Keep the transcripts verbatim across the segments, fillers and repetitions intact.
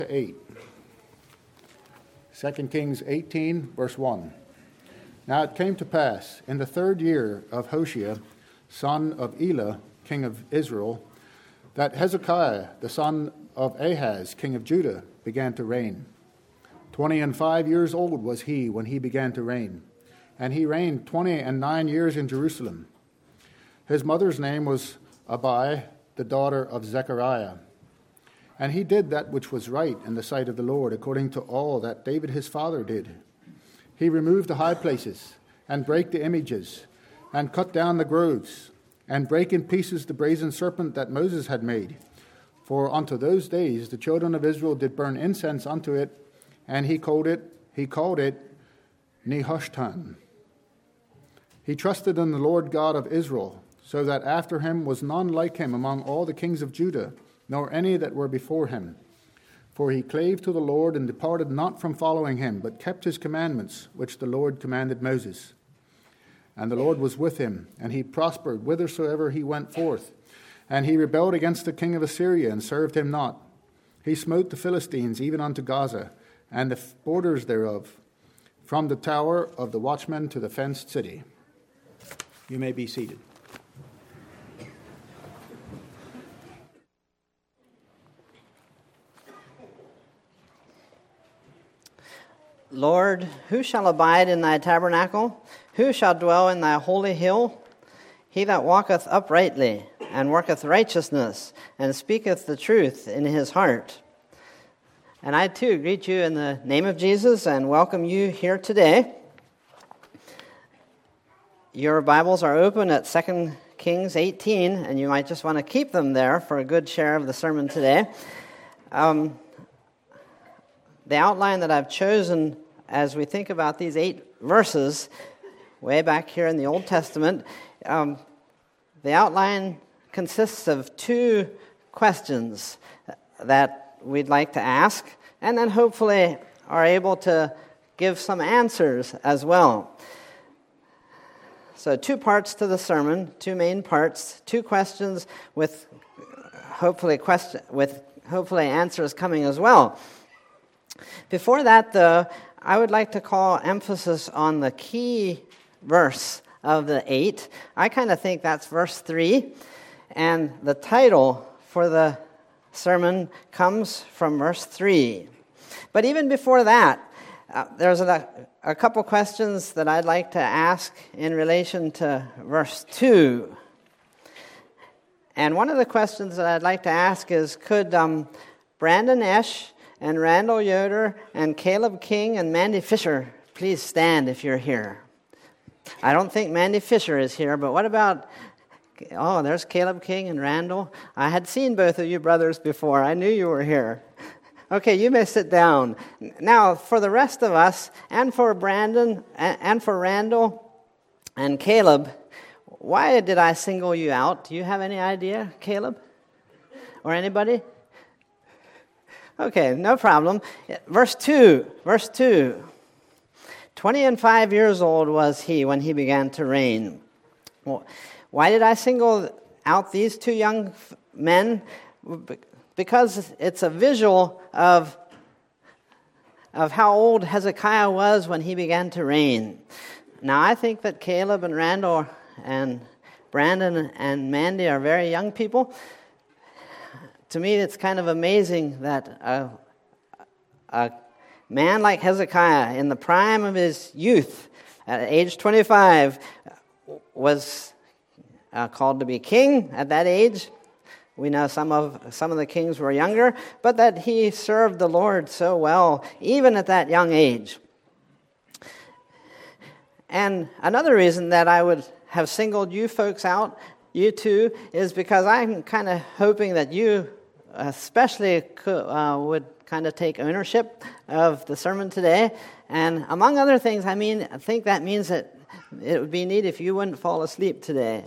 eight. Second Kings eighteen, verse one. Now it came to pass in the third year of Hoshea, son of Elah, king of Israel, that Hezekiah, the son of Ahaz, king of Judah, began to reign. Twenty and five years old was he when he began to reign, and he reigned twenty and nine years in Jerusalem. His mother's name was Abi, the daughter of Zechariah. And he did that which was right in the sight of the Lord, according to all that David his father did. He removed the high places, and brake the images, and cut down the groves, and brake in pieces the brazen serpent that Moses had made. For unto those days the children of Israel did burn incense unto it, and he called it, he called it Nehushtan. He trusted in the Lord God of Israel, so that after him was none like him among all the kings of Judah, nor any that were before him. For he clave to the Lord and departed not from following him, but kept his commandments, which the Lord commanded Moses. And the Lord was with him, and he prospered whithersoever he went forth. And he rebelled against the king of Assyria, and served him not. He smote the Philistines even unto Gaza, and the borders thereof, from the tower of the watchman to the fenced city. You may be seated. Lord, who shall abide in thy tabernacle? Who shall dwell in thy holy hill? He that walketh uprightly, and worketh righteousness, and speaketh the truth in his heart. And I too greet you in the name of Jesus, and welcome you here today. Your Bibles are open at Second Kings eighteen, and you might just want to keep them there for a good share of the sermon today. Um, The outline that I've chosen as we think about these eight verses way back here in the Old Testament, um, the outline consists of two questions that we'd like to ask, and then hopefully are able to give some answers as well. So two parts to the sermon, two main parts, two questions with hopefully question with hopefully answers coming as well. Before that, though, I would like to call emphasis on the key verse of the eight. I kind of think that's verse three, and the title for the sermon comes from verse three. But even before that, uh, there's a, a couple questions that I'd like to ask in relation to verse two. And one of the questions that I'd like to ask is, could um, Brandon Esch and Randall Yoder and Caleb King and Mandy Fisher please stand if you're here? I don't think Mandy Fisher is here, but what about, oh, there's Caleb King and Randall. I had seen both of you brothers before. I knew you were here. Okay, you may sit down. Now, for the rest of us, and for Brandon, and for Randall and Caleb, why did I single you out? Do you have any idea, Caleb? Or anybody? Okay, no problem. Verse two, verse two. Twenty and five years old was he when he began to reign. Well, why did I single out these two young men? Because it's a visual of, of how old Hezekiah was when he began to reign. Now, I think that Caleb and Randall and Brandon and Mandy are very young people. To me, it's kind of amazing that a, a man like Hezekiah, in the prime of his youth, at age twenty-five, was uh, called to be king at that age. We know some of some of the kings were younger, but that he served the Lord so well, even at that young age. And another reason that I would have singled you folks out, you two, is because I'm kind of hoping that you especially uh, would kind of take ownership of the sermon today. And among other things, I mean, I think that means that it would be neat if you wouldn't fall asleep today.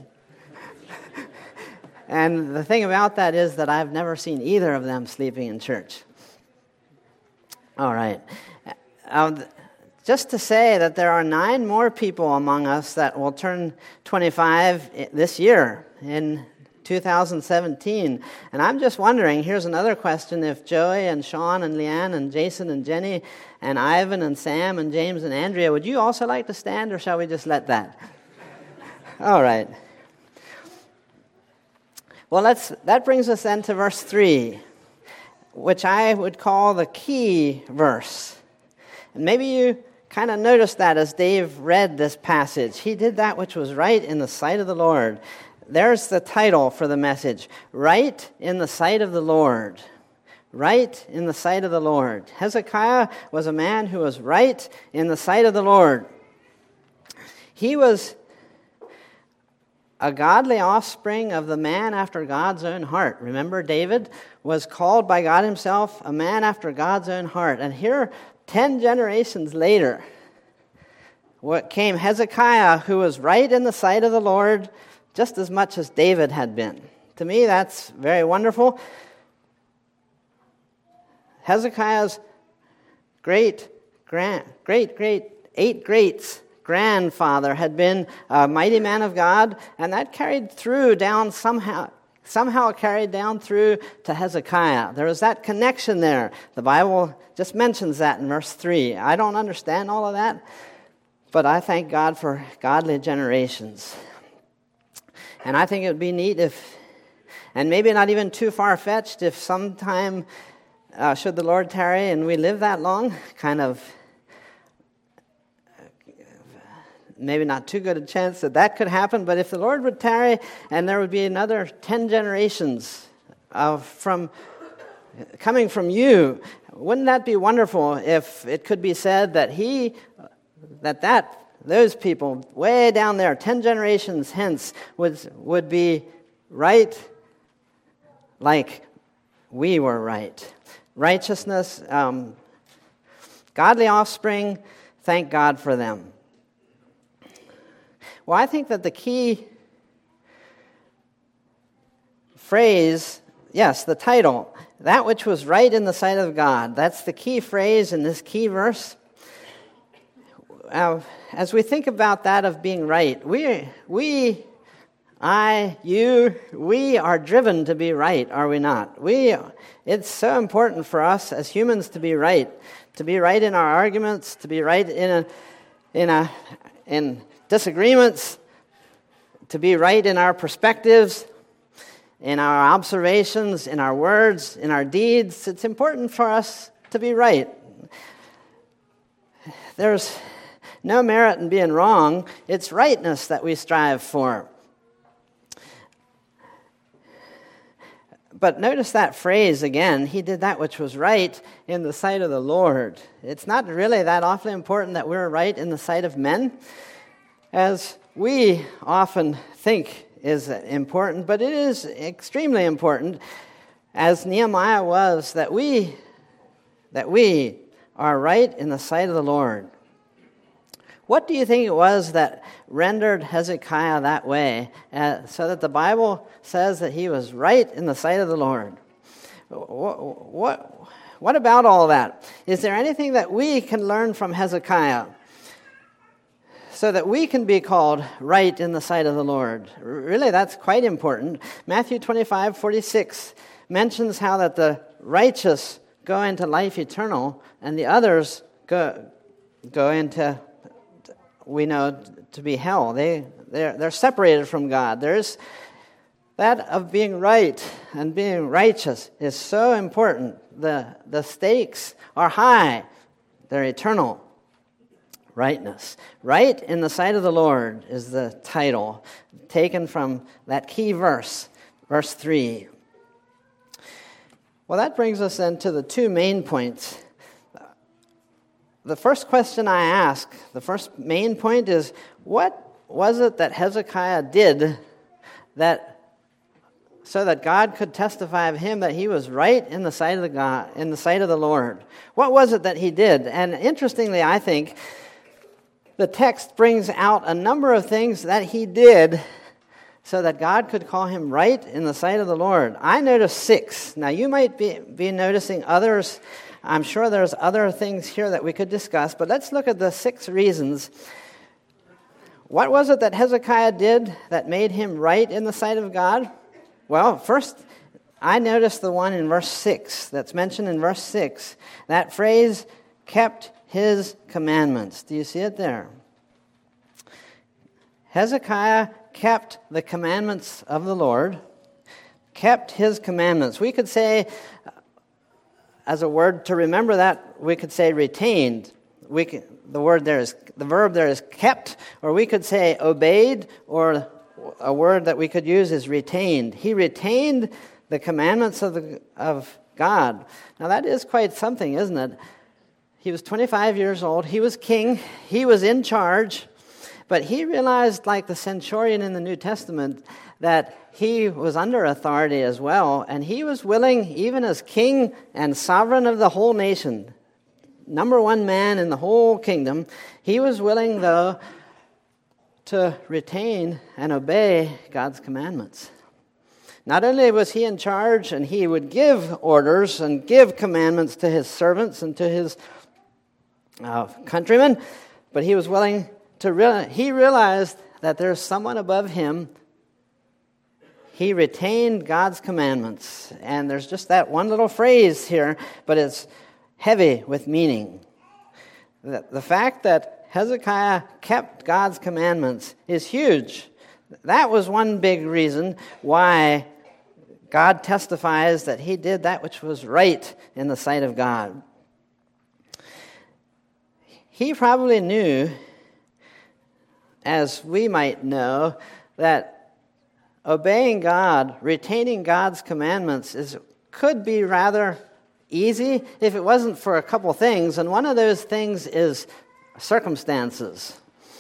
And the thing about that is that I've never seen either of them sleeping in church. All right. Um, just to say that there are nine more people among us that will turn twenty-five this year in two thousand seventeen. And I'm just wondering, here's another question, if Joey and Sean and Leanne and Jason and Jenny and Ivan and Sam and James and Andrea, would you also like to stand, or shall we just let that? All right. Well, let's, that brings us then to verse three, which I would call the key verse. And maybe you kind of noticed that as Dave read this passage. He did that which was right in the sight of the Lord. There's the title for the message, Right in the Sight of the Lord. Right in the sight of the Lord. Hezekiah was a man who was right in the sight of the Lord. He was a godly offspring of the man after God's own heart. Remember, David was called by God himself a man after God's own heart. And here, ten generations later, what came Hezekiah, who was right in the sight of the Lord, just as much as David had been. To me, that's very wonderful. Hezekiah's great, grand, great, great, eight greats grandfather had been a mighty man of God, and that carried through down somehow, somehow carried down through to Hezekiah. There was that connection there. The Bible just mentions that in verse three. I don't understand all of that, but I thank God for godly generations. And I think it would be neat if, and maybe not even too far-fetched, if sometime, uh, should the Lord tarry and we live that long, kind of, maybe not too good a chance that that could happen, but if the Lord would tarry and there would be another ten generations of from coming from you, wouldn't that be wonderful if it could be said that he, that that, those people way down there, ten generations hence, would, would be right like we were right. Righteousness, um, godly offspring, thank God for them. Well, I think that the key phrase, yes, the title, that which was right in the sight of God, that's the key phrase in this key verse. Uh, as we think about that of being right, we, we, I, you, we are driven to be right, are we not? We, it's so important for us as humans to be right, to be right in our arguments, to be right in a, in a, in disagreements, to be right in our perspectives, in our observations, in our words, in our deeds. It's important for us to be right. There's no merit in being wrong. It's rightness that we strive for. But notice that phrase again, he did that which was right in the sight of the Lord. It's not really that awfully important that we're right in the sight of men, as we often think is important, but it is extremely important, as Nehemiah was, that we that we are right in the sight of the Lord. What do you think it was that rendered Hezekiah that way, uh, so that the Bible says that he was right in the sight of the Lord? What, what, what about all that? Is there anything that we can learn from Hezekiah so that we can be called right in the sight of the Lord? Really, that's quite important. Matthew twenty-five forty-six mentions how that the righteous go into life eternal and the others go, go into, we know, to be hell. They, they're, they're separated from God. There's that of being right and being righteous is so important. The, the stakes are high. They're eternal. Rightness. Right in the sight of the Lord is the title taken from that key verse, verse three. Well, that brings us then to the two main points. The first question I ask, the first main point is, what was it that Hezekiah did that so that God could testify of him that he was right in the sight of the God, in the sight of the Lord? What was it that he did? And interestingly, I think the text brings out a number of things that he did so that God could call him right in the sight of the Lord. I noticed six. Now, you might be, be noticing others. I'm sure there's other things here that we could discuss, but let's look at the six reasons. What was it that Hezekiah did that made him right in the sight of God? Well, first, I noticed the one in verse six that's mentioned in verse six. That phrase, kept his commandments. Do you see it there? Hezekiah kept the commandments of the Lord, kept his commandments. We could say, as a word to remember that, we could say retained. We could, the word there is, the verb there is kept, or we could say obeyed, or a word that we could use is retained. He retained the commandments of the, of God. Now that is quite something, isn't it? He was twenty-five years old. He was king. He was in charge. But he realized, like the centurion in the New Testament, that he was under authority as well. And he was willing, even as king and sovereign of the whole nation, number one man in the whole kingdom, he was willing, though, to retain and obey God's commandments. Not only was he in charge and he would give orders and give commandments to his servants and to his uh, countrymen, but he was willing to realize, he realized that there's someone above him. He retained God's commandments. And there's just that one little phrase here, but it's heavy with meaning. The, the fact that Hezekiah kept God's commandments is huge. That was one big reason why God testifies that he did that which was right in the sight of God. He probably knew, as we might know, that obeying God, retaining God's commandments, is could be rather easy if it wasn't for a couple things, and one of those things is circumstances.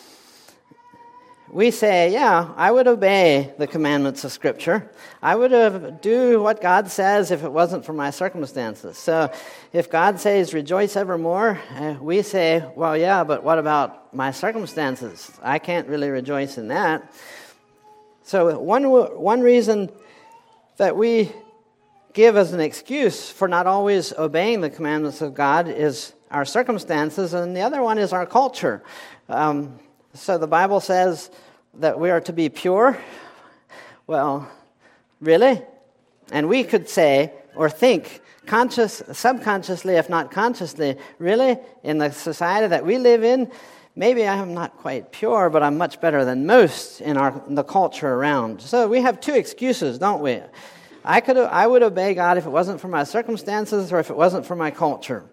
We say, yeah, I would obey the commandments of Scripture. I would have, do what God says if it wasn't for my circumstances. So if God says, rejoice evermore, uh, we say, well, yeah, but what about my circumstances? I can't really rejoice in that. So one one reason that we give as an excuse for not always obeying the commandments of God is our circumstances, and the other one is our culture. Um, so the Bible says that we are to be pure. Well, really? And we could say or think, conscious, subconsciously, if not consciously, really, in the society that we live in, maybe I am not quite pure, but I'm much better than most in our in the culture around. So we have two excuses, don't we? I could I would obey God if it wasn't for my circumstances or if it wasn't for my culture.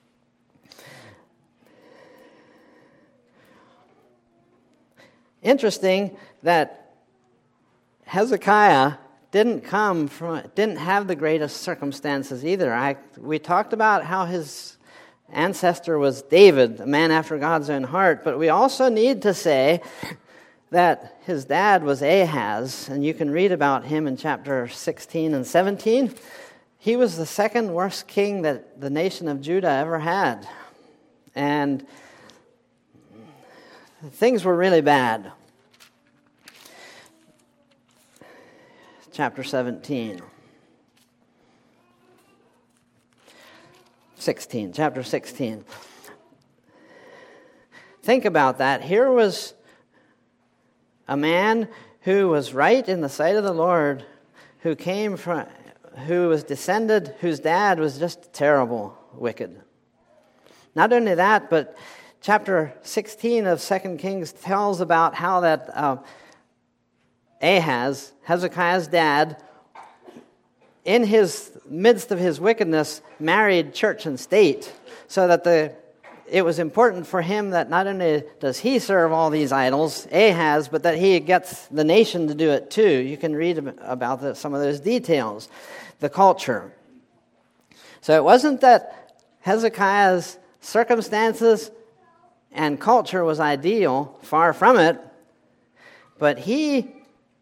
Interesting that Hezekiah didn't come from, didn't have the greatest circumstances either. I, we talked about how his ancestor was David, a man after God's own heart, but we also need to say that his dad was Ahaz, and you can read about him in chapter sixteen and seventeen. He was the second worst king that the nation of Judah ever had. And things were really bad. Chapter seventeen. sixteen, chapter sixteen. Think about that. Here was a man who was right in the sight of the Lord, who came from, who was descended, whose dad was just terrible, wicked. Not only that, but chapter sixteen of Second Kings tells about how that uh, Ahaz, Hezekiah's dad, in his midst of his wickedness, married church and state, so that the it was important for him that not only does he serve all these idols, Ahaz, but that he gets the nation to do it too. You can read about the, some of those details, the culture. So it wasn't that Hezekiah's circumstances and culture was ideal, far from it, but he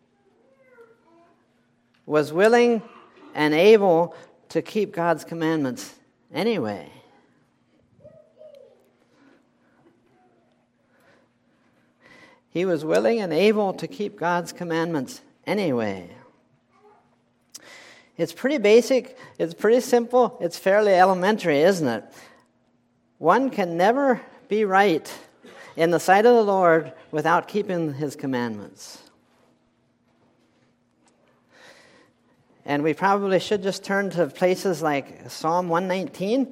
was willing and able to keep God's commandments anyway. He was willing and able to keep God's commandments anyway. It's pretty basic, it's pretty simple, it's fairly elementary, isn't it? One can never be right in the sight of the Lord without keeping His commandments. And we probably should just turn to places like Psalm one nineteen.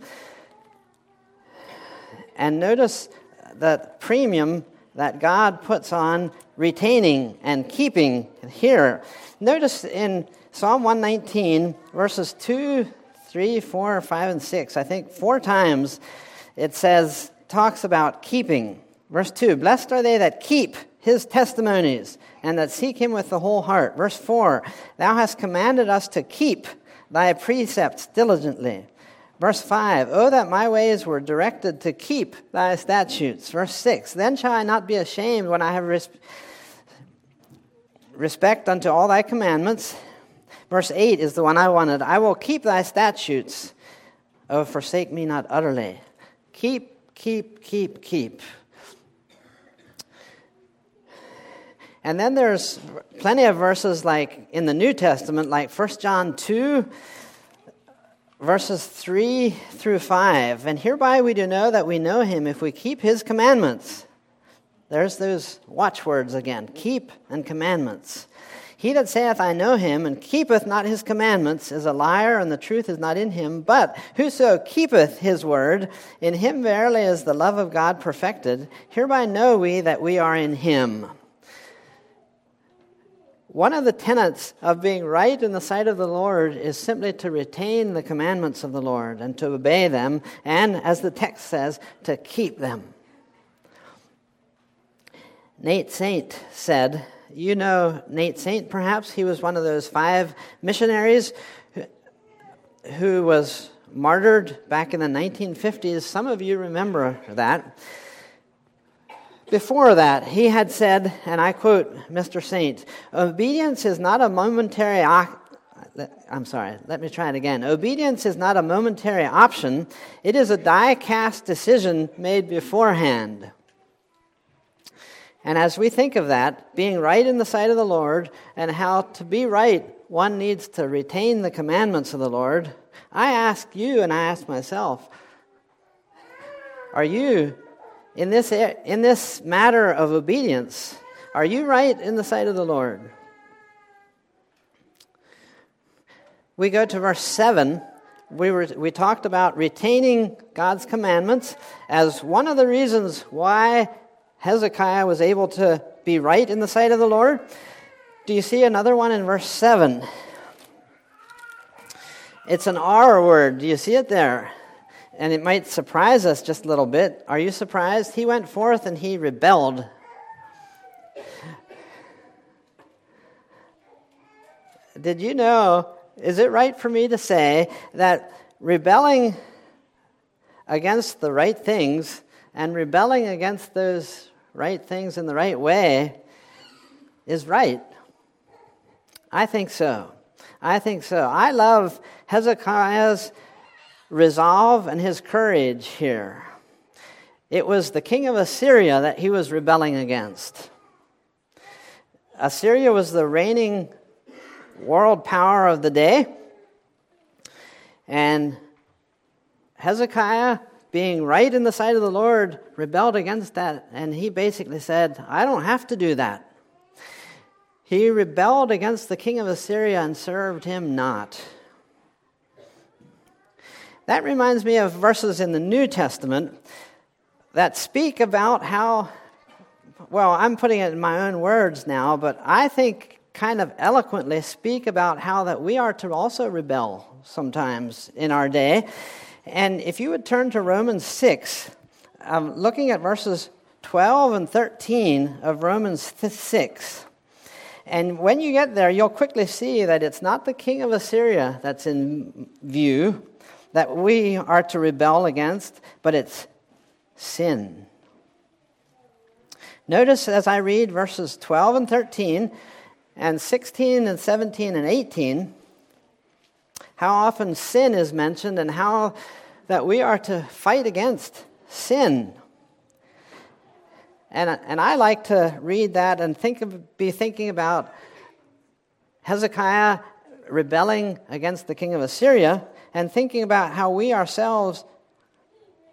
And notice the premium that God puts on retaining and keeping here. Notice in Psalm one nineteen, verses two, three, four, five, and six, I think four times it says, talks about keeping. Verse two, blessed are they that keep his testimonies and that seek him with the whole heart. Verse four, thou hast commanded us to keep thy precepts diligently. Verse five, oh, that my ways were directed to keep thy statutes. Verse six, then shall I not be ashamed when I have res- respect unto all thy commandments. Verse eight is the one I wanted. I will keep thy statutes. Oh, forsake me not utterly. Keep, keep, keep, keep. And then there's plenty of verses like in the New Testament, like First John two, verses three through five. And hereby we do know that we know him if we keep his commandments. There's those watchwords again, keep and commandments. He that saith, I know him, and keepeth not his commandments, is a liar, and the truth is not in him. But whoso keepeth his word, in him verily is the love of God perfected. Hereby know we that we are in him. One of the tenets of being right in the sight of the Lord is simply to retain the commandments of the Lord and to obey them, and, as the text says, to keep them. Nate Saint said, you know Nate Saint perhaps, he was one of those five missionaries who, who was martyred back in the nineteen fifties. Some of you remember that. Before that, he had said, and I quote Mister Saint, obedience is not a momentary, I'm sorry, let me try it again. Obedience is not a momentary option. It is a die-cast decision made beforehand. And as we think of that, being right in the sight of the Lord, and how to be right, one needs to retain the commandments of the Lord, I ask you and I ask myself, are you In this, in this matter of obedience, are you right in the sight of the Lord? We go to verse seven. We were we talked about retaining God's commandments as one of the reasons why Hezekiah was able to be right in the sight of the Lord. Do you see another one in verse seven? It's an R word. Do you see it there? And it might surprise us just a little bit. Are you surprised? He went forth and he rebelled. Did you know, is it right for me to say that rebelling against the right things and rebelling against those right things in the right way is right? I think so. I think so. I love Hezekiah's resolve and his courage here. It was the king of Assyria that he was rebelling against. Assyria was the reigning world power of the day. And Hezekiah, being right in the sight of the Lord, rebelled against that. And he basically said, I don't have to do that. He rebelled against the king of Assyria and served him not. That reminds me of verses in the New Testament that speak about how, well, I'm putting it in my own words now, but I think kind of eloquently speak about how that we are to also rebel sometimes in our day. And if you would turn to Romans six, I'm looking at verses twelve and thirteen of Romans six. And when you get there, you'll quickly see that it's not the king of Assyria that's in view, that we are to rebel against, but it's sin. Notice as I read verses twelve and thirteen, and sixteen and seventeen and eighteen, how often sin is mentioned and how that we are to fight against sin. And, and I like to read that and think of, be thinking about Hezekiah rebelling against the king of Assyria, and thinking about how we ourselves,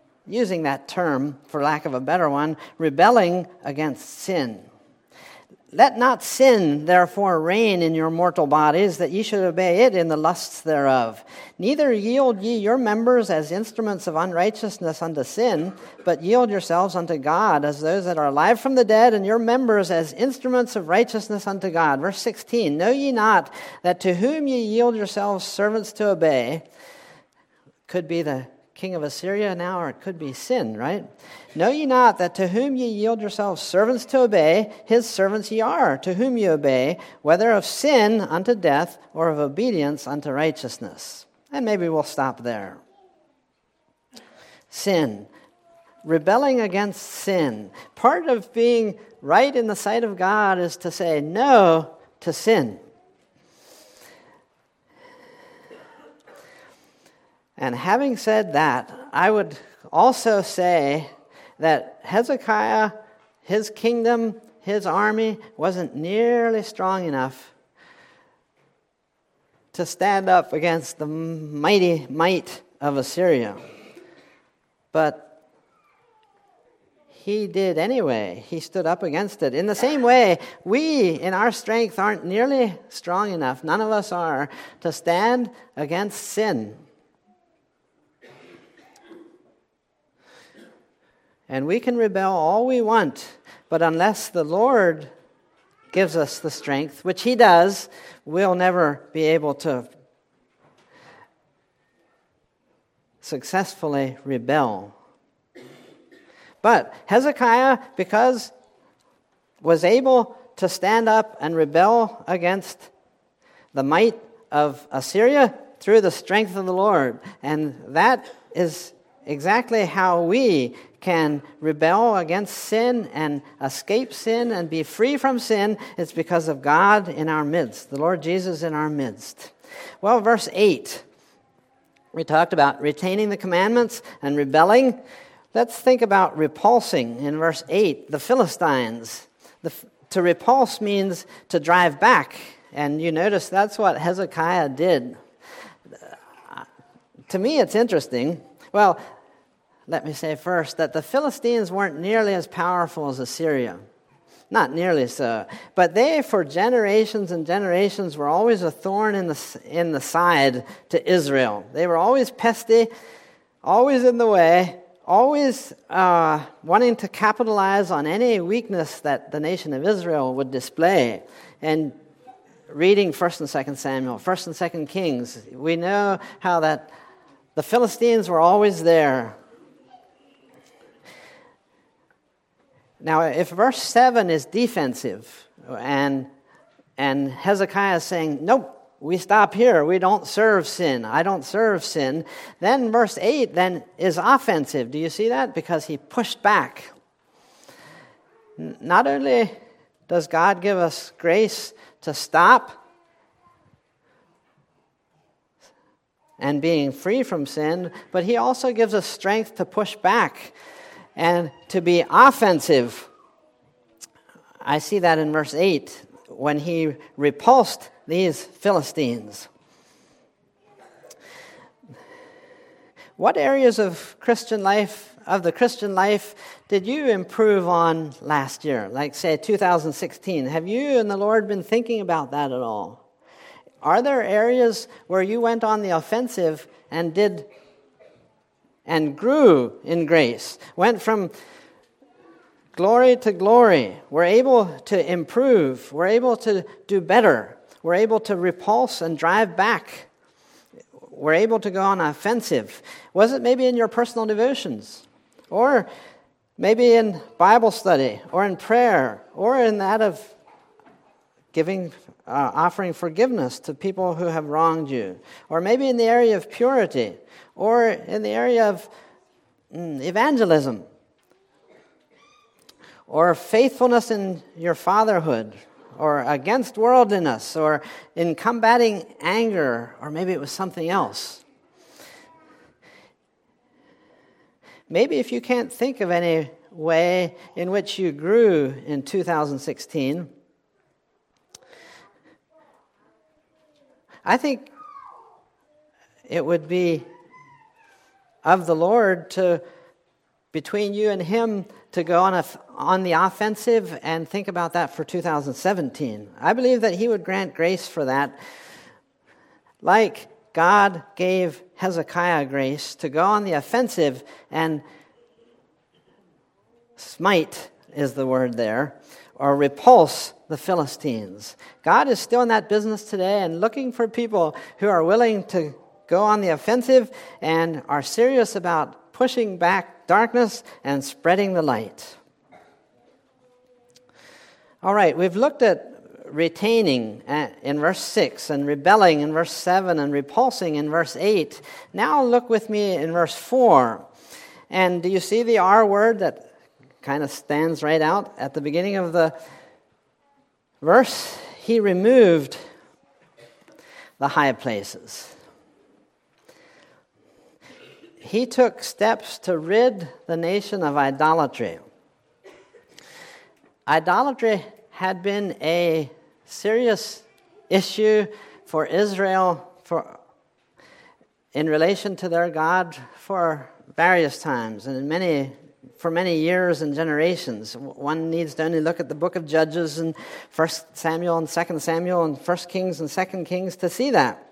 using that term for lack of a better one, rebelling against sin. Let not sin, therefore, reign in your mortal bodies, that ye should obey it in the lusts thereof. Neither yield ye your members as instruments of unrighteousness unto sin, but yield yourselves unto God as those that are alive from the dead, and your members as instruments of righteousness unto God. Verse sixteen, know ye not that to whom ye yield yourselves servants to obey, could be the king of Assyria now, or it could be sin, right? Know ye not that to whom ye yield yourselves servants to obey, his servants ye are, to whom ye obey, whether of sin unto death, or of obedience unto righteousness. And maybe we'll stop there. Sin. Rebelling against sin. Part of being right in the sight of God is to say no to sin. And having said that, I would also say that Hezekiah, his kingdom, his army, wasn't nearly strong enough to stand up against the mighty might of Assyria. But he did anyway. He stood up against it. In the same way, we, in our strength, aren't nearly strong enough, none of us are, to stand against sin. And we can rebel all we want, but unless the Lord gives us the strength, which he does, we'll never be able to successfully rebel. But Hezekiah, because was able to stand up and rebel against the might of Assyria through the strength of the Lord. And that is exactly how we can rebel against sin and escape sin and be free from sin. It's because of God in our midst, the Lord Jesus in our midst. Well, verse eight, we talked about retaining the commandments and rebelling. Let's think about repulsing in verse eight, the Philistines. The, to repulse means to drive back, and you notice that's what Hezekiah did. Uh, to me, it's interesting. Well, let me say first that the Philistines weren't nearly as powerful as Assyria. Not nearly so. But they, for generations and generations, were always a thorn in the, in the side to Israel. They were always pesty, always in the way, always uh, wanting to capitalize on any weakness that the nation of Israel would display. And reading First and Second Samuel, First and Second Kings, we know how that the Philistines were always there. Now, if verse seven is defensive, and and Hezekiah is saying, nope, we stop here, we don't serve sin, I don't serve sin, then verse eight then is offensive. Do you see that? Because he pushed back. Not only does God give us grace to stop and being free from sin, but he also gives us strength to push back and to be offensive. I see that in verse eight, when he repulsed these Philistines. What areas of Christian life, of the Christian life, did you improve on last year? Like, say, two thousand sixteen. Have you and the Lord been thinking about that at all? Are there areas where you went on the offensive and did and grew in grace, went from glory to glory? We're able to improve. We're able to do better. We're able to repulse and drive back. We're able to go on offensive. Was it maybe in your personal devotions? Or maybe in Bible study, or in prayer, or in that of giving, uh, offering forgiveness to people who have wronged you? Or maybe in the area of purity, or in the area of mm, evangelism, or faithfulness in your fatherhood, or against worldliness, or in combating anger, or maybe it was something else. Maybe if you can't think of any way in which you grew in two thousand sixteen, I think it would be of the Lord to between you and him to go on, a, on the offensive, and think about that for two thousand seventeen. I believe that he would grant grace for that, like God gave Hezekiah grace to go on the offensive and smite is the word there, or repulse the Philistines. God is still in that business today and looking for people who are willing to go on the offensive and are serious about pushing back darkness and spreading the light. All right, we've looked at retaining in verse six, and rebelling in verse seven, and repulsing in verse eight. Now look with me in verse four. And do you see the R word that kind of stands right out at the beginning of the verse? He removed the high places. He took steps to rid the nation of idolatry. Idolatry had been a serious issue for Israel for in relation to their God for various times and in many for many years and generations. One needs to only look at the book of Judges and First Samuel and Second Samuel and First Kings and Second Kings to see that.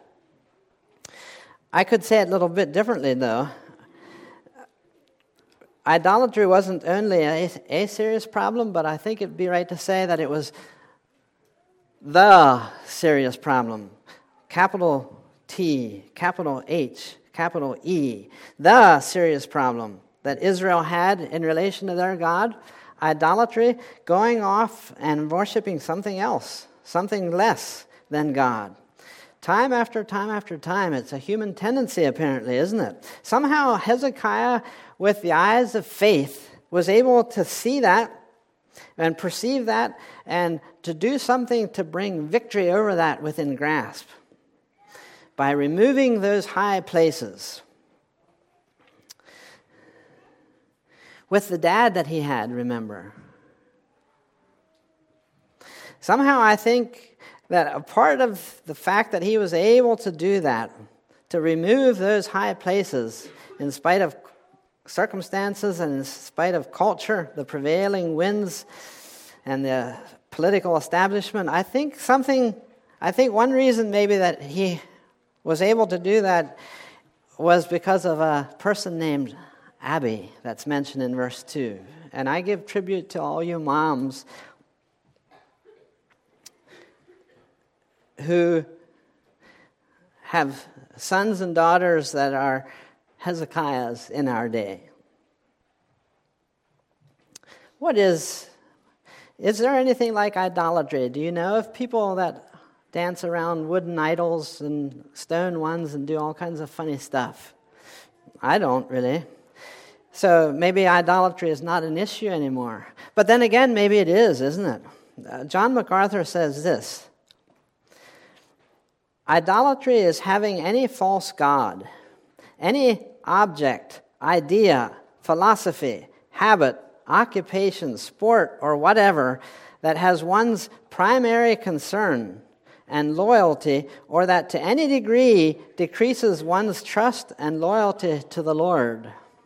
I could say it a little bit differently, though. Idolatry wasn't only a, a serious problem, but I think it'd be right to say that it was the serious problem. Capital T, capital H, capital E. The serious problem that Israel had in relation to their God, idolatry, going off and worshiping something else, something less than God. Time after time after time, it's a human tendency apparently, isn't it? Somehow Hezekiah, with the eyes of faith, was able to see that and perceive that and to do something to bring victory over that within grasp by removing those high places. With the dad that he had, remember. Somehow I think that a part of the fact that he was able to do that, to remove those high places in spite of circumstances and in spite of culture, the prevailing winds and the political establishment, I think something, I think one reason maybe that he was able to do that was because of a person named Abby that's mentioned in verse two. And I give tribute to all you moms who have sons and daughters that are Hezekiahs in our day. What is, is there anything like idolatry? Do you know of people that dance around wooden idols and stone ones and do all kinds of funny stuff? I don't really. So maybe idolatry is not an issue anymore. But then again, maybe it is, isn't it? Uh, John MacArthur says this: idolatry is having any false god, any object, idea, philosophy, habit, occupation, sport, or whatever that has one's primary concern and loyalty, or that to any degree decreases one's trust and loyalty to the Lord.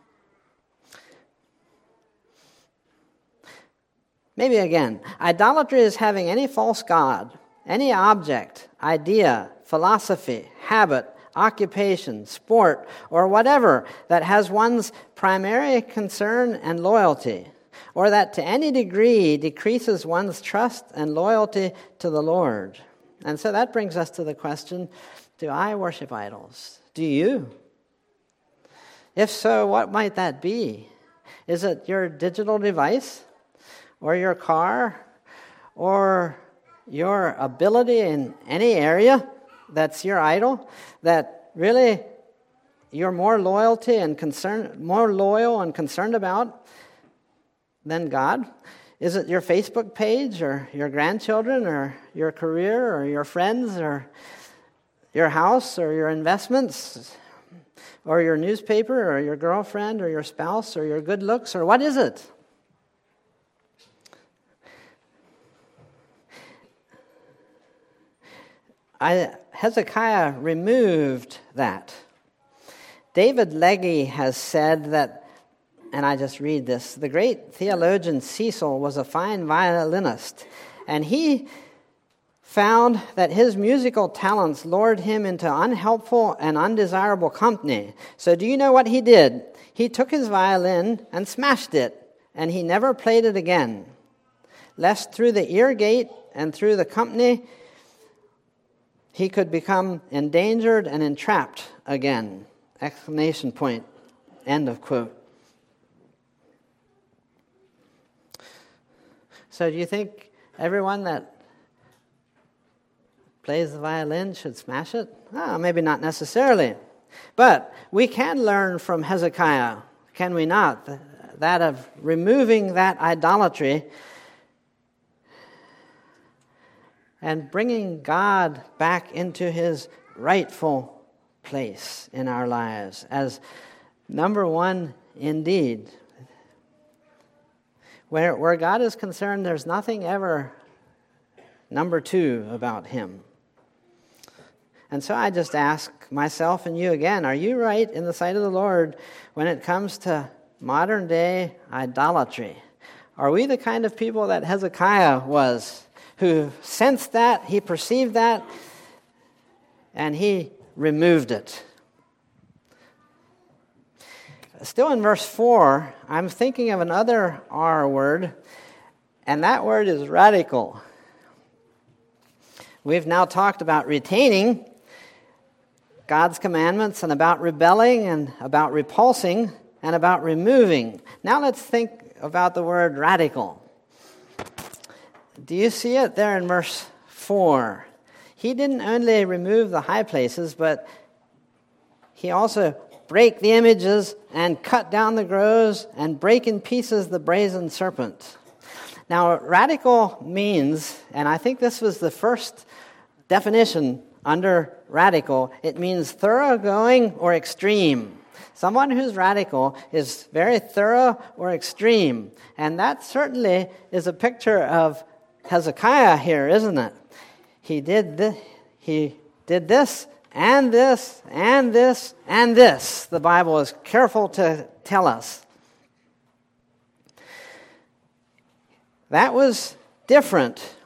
Maybe again, idolatry is having any false god, any object, idea, philosophy, habit, occupation, sport, or whatever that has one's primary concern and loyalty, or that to any degree decreases one's trust and loyalty to the Lord. And so that brings us to the question, do I worship idols? Do you? If so, what might that be? Is it your digital device? Or your car? Or your ability in any area that's your idol? That really you're more loyalty and concern, more loyal and concerned about than God? Is it your Facebook page or your grandchildren or your career or your friends or your house or your investments or your newspaper or your girlfriend or your spouse or your good looks, or what is it? I, Hezekiah removed that. David Legge has said that and I just read this. The great theologian Cecil was a fine violinist, and he found that his musical talents lured him into unhelpful and undesirable company. So do you know what he did? He took his violin and smashed it, and he never played it again, lest through the ear gate and through the company he could become endangered and entrapped again. Exclamation point. End of quote. So do you think everyone that plays the violin should smash it? Oh, maybe not necessarily. But we can learn from Hezekiah, can we not? That of removing that idolatry and bringing God back into his rightful place in our lives as number one indeed. Where, where God is concerned, there's nothing ever number two about him. And so I just ask myself and you again, are you right in the sight of the Lord when it comes to modern day idolatry? Are we the kind of people that Hezekiah was, who sensed that, he perceived that, and he removed it? Still in verse four, I'm thinking of another R word, and that word is radical. We've now talked about retaining God's commandments and about rebelling and about repulsing and about removing. Now let's think about the word radical. Do you see it there in verse four? He didn't only remove the high places, but he also break the images and cut down the groves and break in pieces the brazen serpent. Now, radical means, and I think this was the first definition under radical, it means thoroughgoing or extreme. Someone who's radical is very thorough or extreme. And that certainly is a picture of Hezekiah here, isn't it? He did this, he did this, and this, and this, and this. The Bible is careful to tell us. That was different.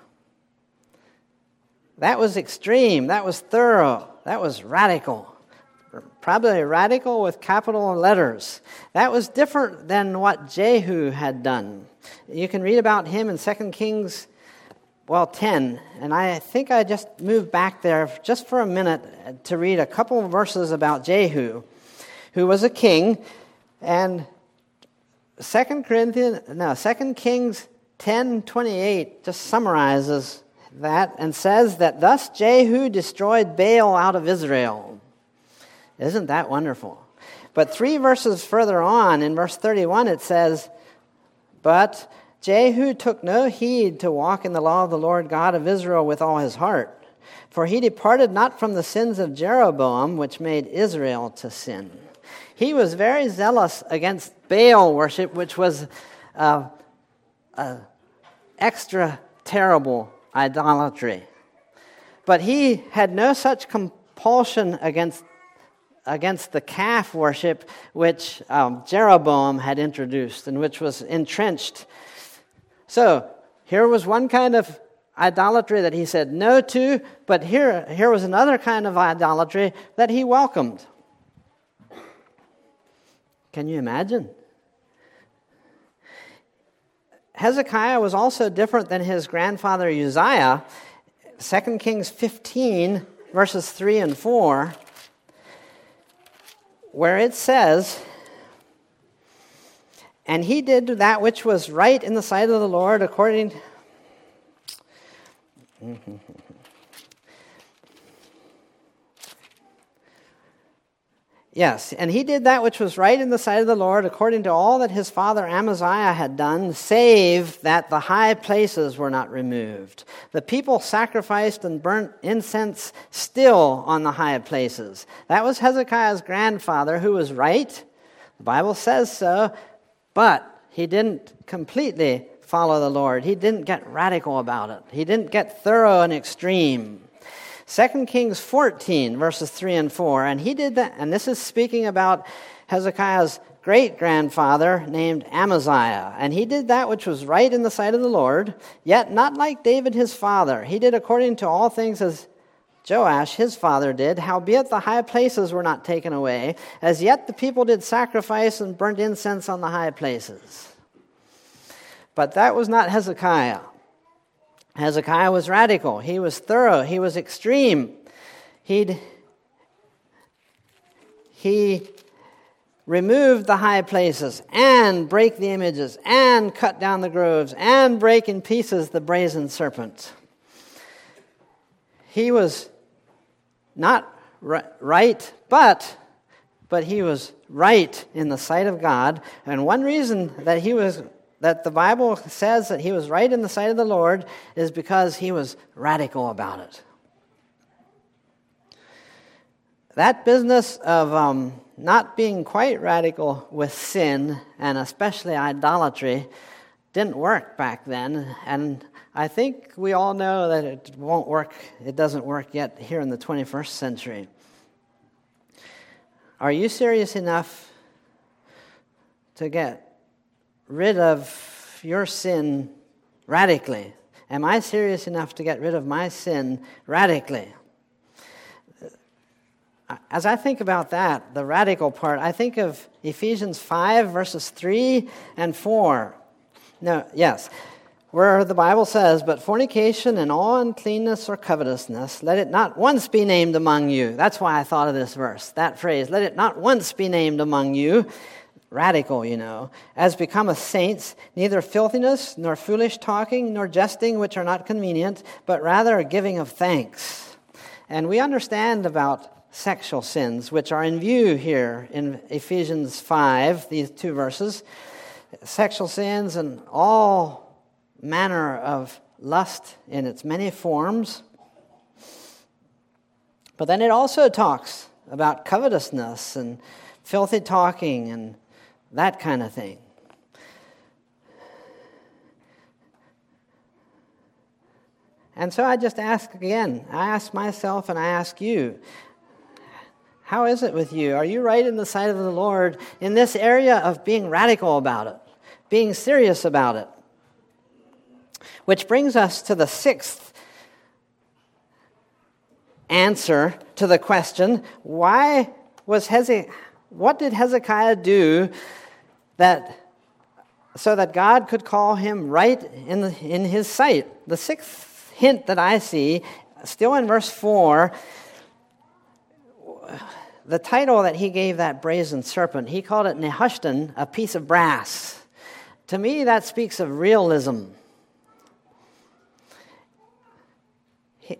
That was extreme. That was thorough. That was radical. Probably radical with capital letters. That was different than what Jehu had done. You can read about him in Second Kings, well, ten. And I think I just moved back there just for a minute to read a couple of verses about Jehu, who was a king. And Second Corinthians, no, Second Kings ten twenty-eight just summarizes that and says that thus Jehu destroyed Baal out of Israel. Isn't that wonderful? But three verses further on, in verse thirty-one, it says, but Jehu took no heed to walk in the law of the Lord God of Israel with all his heart, for he departed not from the sins of Jeroboam, which made Israel to sin. He was very zealous against Baal worship, which was uh, uh, extra terrible idolatry. But he had no such compulsion against against the calf worship which um, Jeroboam had introduced and which was entrenched. So here was one kind of idolatry that he said no to, but here, here was another kind of idolatry that he welcomed. Can you imagine? Hezekiah was also different than his grandfather Uzziah. Second Kings fifteen, verses three and four, where it says, and he did that which was right in the sight of the Lord according... Yes, and he did that which was right in the sight of the Lord according to all that his father Amaziah had done, save that the high places were not removed. The people sacrificed and burnt incense still on the high places. That was Hezekiah's grandfather, who was right. The Bible says so, but he didn't completely follow the Lord. He didn't get radical about it. He didn't get thorough and extreme. Second Kings fourteen, verses three and four, and he did that, and this is speaking about Hezekiah's great-grandfather named Amaziah, and he did that which was right in the sight of the Lord, yet not like David his father. He did according to all things as Joash his father did, howbeit the high places were not taken away. As yet the people did sacrifice and burnt incense on the high places. But that was not Hezekiah. Hezekiah was radical. He was thorough. He was extreme. He'd, he removed the high places and break the images and cut down the groves and break in pieces the brazen serpent. He was not right, but but he was right in the sight of God. And one reason that he was that the Bible says that he was right in the sight of the Lord is because he was radical about it. That business of um, not being quite radical with sin, and especially idolatry, didn't work back then. And I think we all know that it won't work, it doesn't work yet here in the twenty-first century. Are you serious enough to get rid of your sin radically? Am I serious enough to get rid of my sin radically? As I think about that, the radical part, I think of Ephesians five, verses three and four. No, yes, where the Bible says, "But fornication and all uncleanness or covetousness, let it not once be named among you." That's why I thought of this verse, that phrase, "Let it not once be named among you." Radical, you know. "As becometh saints, neither filthiness, nor foolish talking, nor jesting, which are not convenient, but rather a giving of thanks." And we understand about sexual sins, which are in view here in Ephesians five, these two verses. Sexual sins and all manner of lust in its many forms. But then it also talks about covetousness and filthy talking and that kind of thing. And so I just ask again, I ask myself and I ask you, how is it with you? Are you right in the sight of the Lord in this area of being radical about it, being serious about it? Which brings us to the sixth answer to the question, why was Hezekiah, what did Hezekiah do that so that God could call him right in the, in his sight? The sixth hint that I see, still in verse four, the title that he gave that brazen serpent, he called it Nehushtan, a piece of brass. To me, that speaks of realism. He,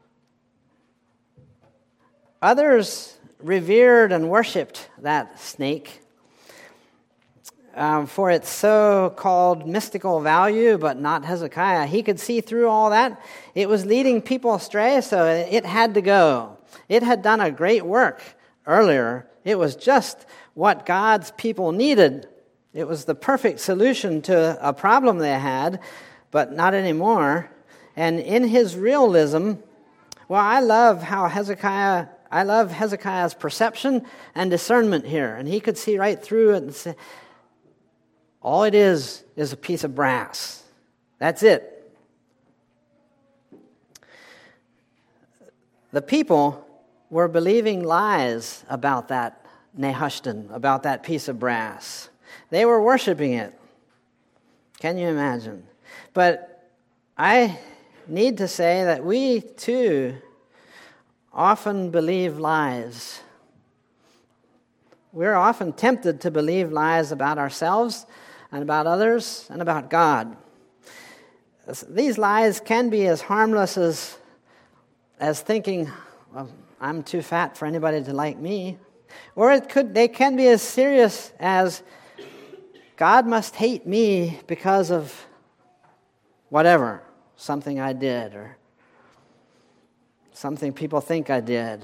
others revered and worshipped that snake um, for its so-called mystical value, but not Hezekiah. He could see through all that. It was leading people astray, so it had to go. It had done a great work earlier. It was just what God's people needed. It was the perfect solution to a problem they had, but not anymore. And in his realism, well, I love how Hezekiah, I love Hezekiah's perception and discernment here. And he could see right through it and say, all it is is a piece of brass. That's it. The people were believing lies about that Nehushtan, about that piece of brass. They were worshiping it. Can you imagine? But I need to say that we, too, often believe lies. We're often tempted to believe lies about ourselves and about others and about God. These lies can be as harmless as, as thinking, well, I'm too fat for anybody to like me. Or it could they can be as serious as God must hate me because of whatever, something I did or something people think I did.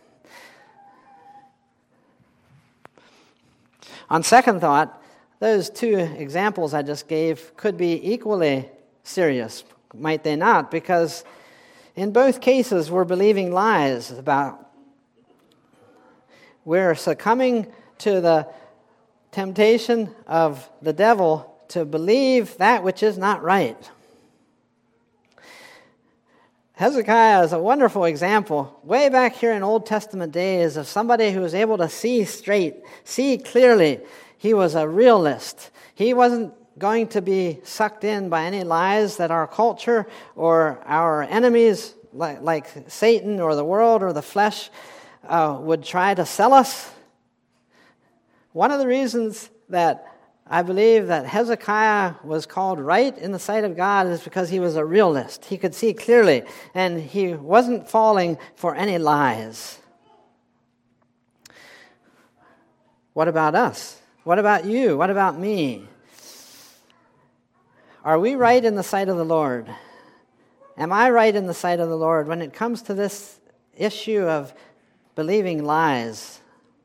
On second thought, those two examples I just gave could be equally serious, might they not? Because in both cases, we're believing lies about, we're succumbing to the temptation of the devil to believe that which is not right. Hezekiah is a wonderful example, way back here in Old Testament days, of somebody who was able to see straight, see clearly. He was a realist. He wasn't going to be sucked in by any lies that our culture or our enemies, like, like Satan or the world or the flesh, uh, would try to sell us. One of the reasons that I believe that Hezekiah was called right in the sight of God is because he was a realist. He could see clearly, and he wasn't falling for any lies. What about us? What about you? What about me? Are we right in the sight of the Lord? Am I right in the sight of the Lord when it comes to this issue of believing lies?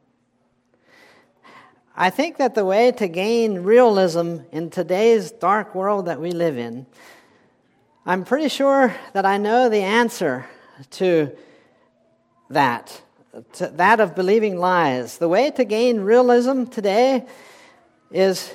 I think that the way to gain realism in today's dark world that we live in, I'm pretty sure that I know the answer to that, to that of believing lies. The way to gain realism today is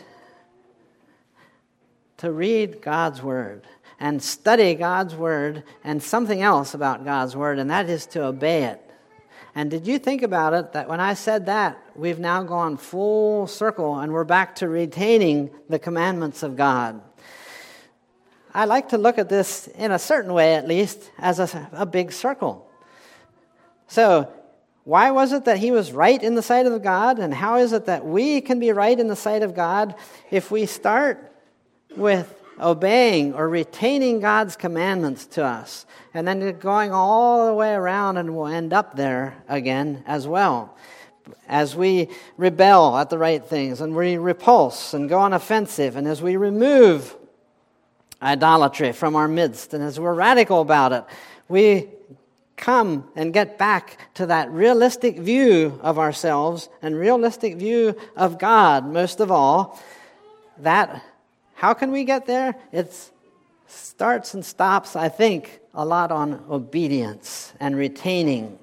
to read God's Word and study God's Word and something else about God's Word, and that is to obey it. And did you think about it, that when I said that, we've now gone full circle and we're back to retaining the commandments of God? I like to look at this, in a certain way at least, as a, a big circle. So, why was it that he was right in the sight of God? And how is it that we can be right in the sight of God if we start with obeying or retaining God's commandments to us, and then going all the way around, and we'll end up there again as well. As we rebel at the right things, and we repulse and go on offensive, and as we remove idolatry from our midst, and as we're radical about it, we come and get back to that realistic view of ourselves and realistic view of God, most of all. That How can we get there? It starts and stops, I think, a lot on obedience and retaining.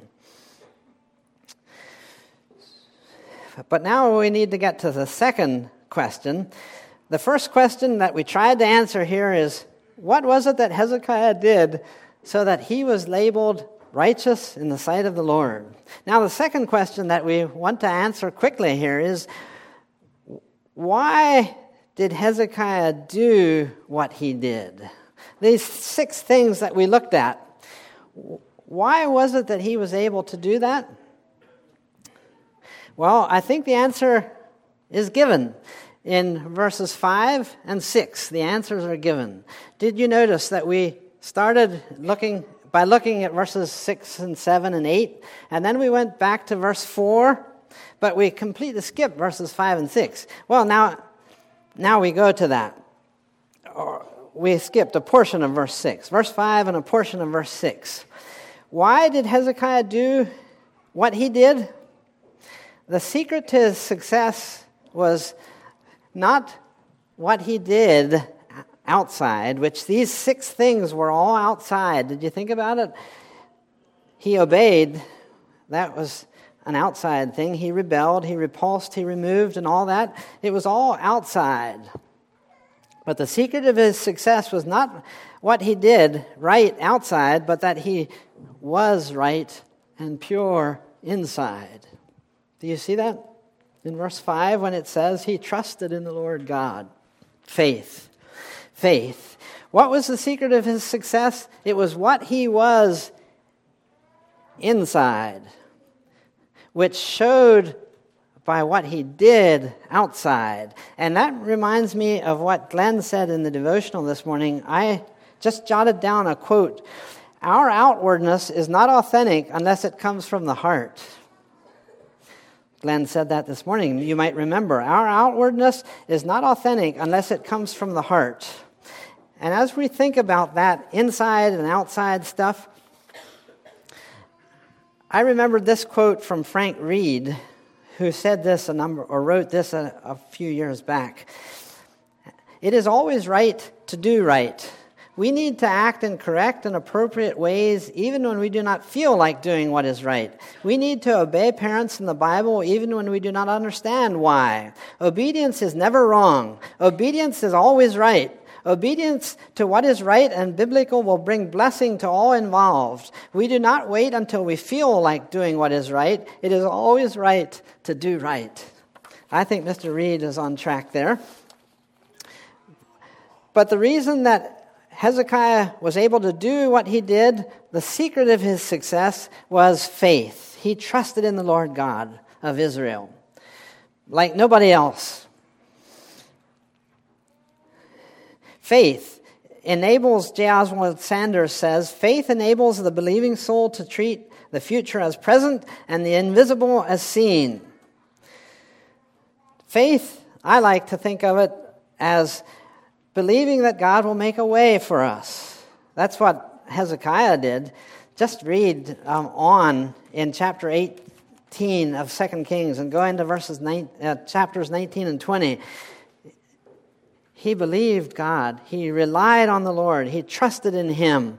But now we need to get to the second question. The first question that we tried to answer here is, what was it that Hezekiah did so that he was labeled righteous in the sight of the Lord? Now, the second question that we want to answer quickly here is, why did Hezekiah do what he did? These six things that we looked at, why was it that he was able to do that? Well, I think the answer is given in verses five and six. The answers are given. Did you notice that we started looking by looking at verses six and seven and eight, and then we went back to verse four, but we completely skipped verses five and six. Well, now Now we go to that. We skipped a portion of verse six. Verse five and a portion of verse six. Why did Hezekiah do what he did? The secret to his success was not what he did outside, which these six things were all outside. Did you think about it? He obeyed. That was an outside thing. He rebelled, he repulsed, he removed, and all that. It was all outside. But the secret of his success was not what he did right outside, but that he was right and pure inside. Do you see that? In verse five, when it says, he trusted in the Lord God. Faith. Faith. What was the secret of his success? It was what he was inside, which showed by what he did outside. And that reminds me of what Glenn said in the devotional this morning. I just jotted down a quote. Our outwardness is not authentic unless it comes from the heart. Glenn said that this morning. You might remember. Our outwardness is not authentic unless it comes from the heart. And as we think about that inside and outside stuff, I remembered this quote from Frank Reed, who said this a number or wrote this a, a few years back. It is always right to do right, We need to act in correct and appropriate ways even when we do not feel like doing what is right. We need to obey parents in the Bible even when we do not understand why. Obedience is never wrong. Obedience is always right. Obedience to what is right and biblical will bring blessing to all involved. We do not wait until we feel like doing what is right. It is always right to do right. I think Mister Reed is on track there. But the reason that Hezekiah was able to do what he did, the secret of his success was faith. He trusted in the Lord God of Israel like nobody else. Faith enables, J. Oswald Sanders says, faith enables the believing soul to treat the future as present and the invisible as seen. Faith, I like to think of it as believing that God will make a way for us. That's what Hezekiah did. Just read um, on in chapter eighteen of Second Kings and go into verses nine, uh, chapters nineteen and twenty. He believed God. He relied on the Lord. He trusted in Him.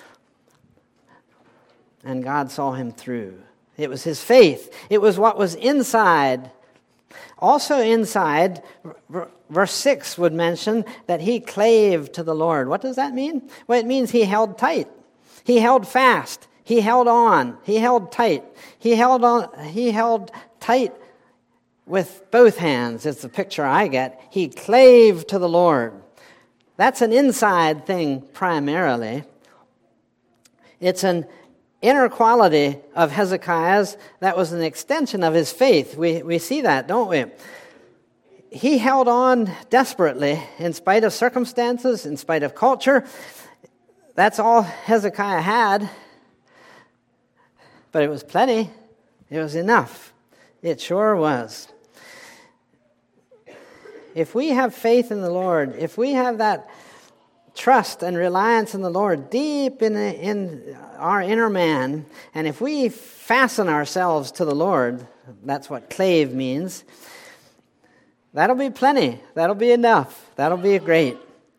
And God saw him through. It was his faith. It was what was inside. Also inside, verse six would mention that he clave to the Lord. What does that mean? Well, it means he held tight. He held fast. He held on. He held tight. He held on. He held tight with both hands, is the picture I get. He clave to the Lord. That's an inside thing primarily. It's an inner quality of Hezekiah's that was an extension of his faith. We we see that, don't we? He held on desperately in spite of circumstances, in spite of culture. That's all Hezekiah had. But it was plenty. It was enough. It sure was. If we have faith in the Lord, if we have that trust and reliance in the Lord deep in, the, in our inner man, and if we fasten ourselves to the Lord, that's what clave means, that'll be plenty. That'll be enough. That'll be great.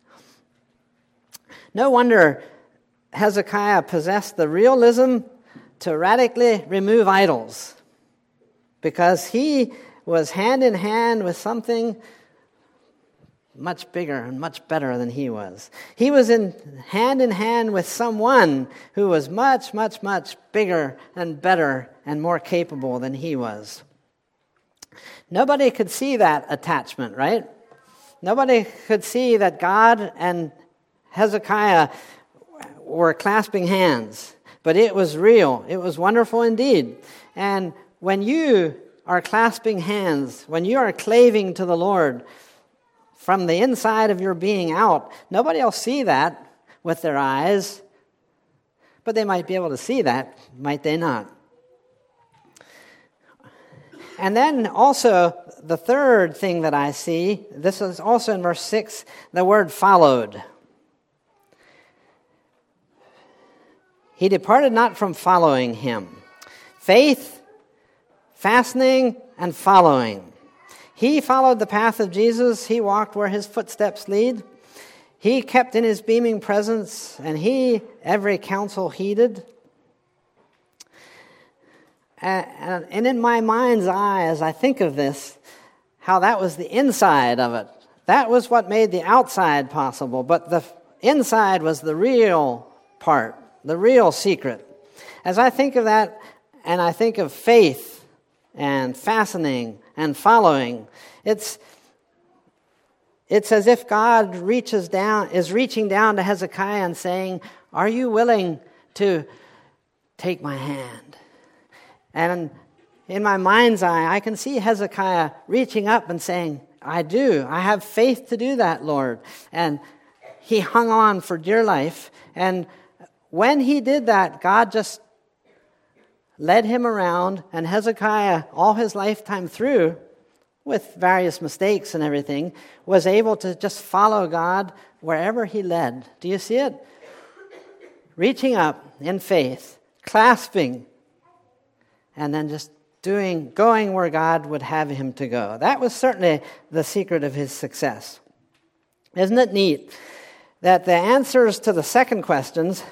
No wonder Hezekiah possessed the realism to radically remove idols, because he was hand in hand with something much bigger and much better than he was. He was in hand in hand with someone who was much, much, much bigger and better and more capable than he was. Nobody could see that attachment, right? Nobody could see that God and Hezekiah were clasping hands, but it was real. It was wonderful indeed. And when you are clasping hands, when you are claving to the Lord from the inside of your being out, nobody will see that with their eyes, but they might be able to see that, might they not? And then also, the third thing that I see, this is also in verse six, the word followed. He departed not from following him. Faith, fastening, and following. He followed the path of Jesus. He walked where his footsteps lead. He kept in his beaming presence, and he every counsel heeded. And in my mind's eye, as I think of this, how that was the inside of it. That was what made the outside possible, but the inside was the real part, the real secret. As I think of that, and I think of faith and fastening and following, it's it's as if God reaches down, is reaching down to Hezekiah and saying, "Are you willing to take my hand?" And in my mind's eye, I can see Hezekiah reaching up and saying, "I do. I have faith to do that, Lord." And he hung on for dear life. And when he did that, God just led him around, and Hezekiah, all his lifetime through, with various mistakes and everything, was able to just follow God wherever he led. Do you see it? Reaching up in faith, clasping, and then just doing, going where God would have him to go. That was certainly the secret of his success. Isn't it neat that the answers to the second questions,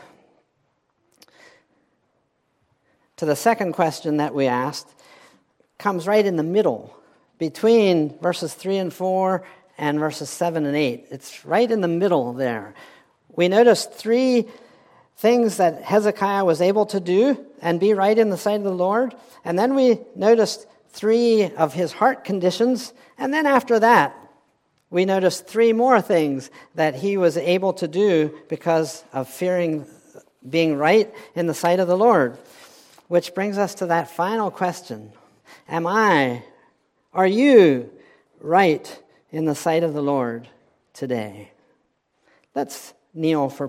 to the second question that we asked, comes right in the middle, between verses three and four and verses seven and eight. It's right in the middle there. We noticed three things that Hezekiah was able to do and be right in the sight of the Lord. And then we noticed three of his heart conditions. And then after that, we noticed three more things that he was able to do because of fearing being right in the sight of the Lord. Which brings us to that final question. Am I, are you right in the sight of the Lord today? Let's kneel for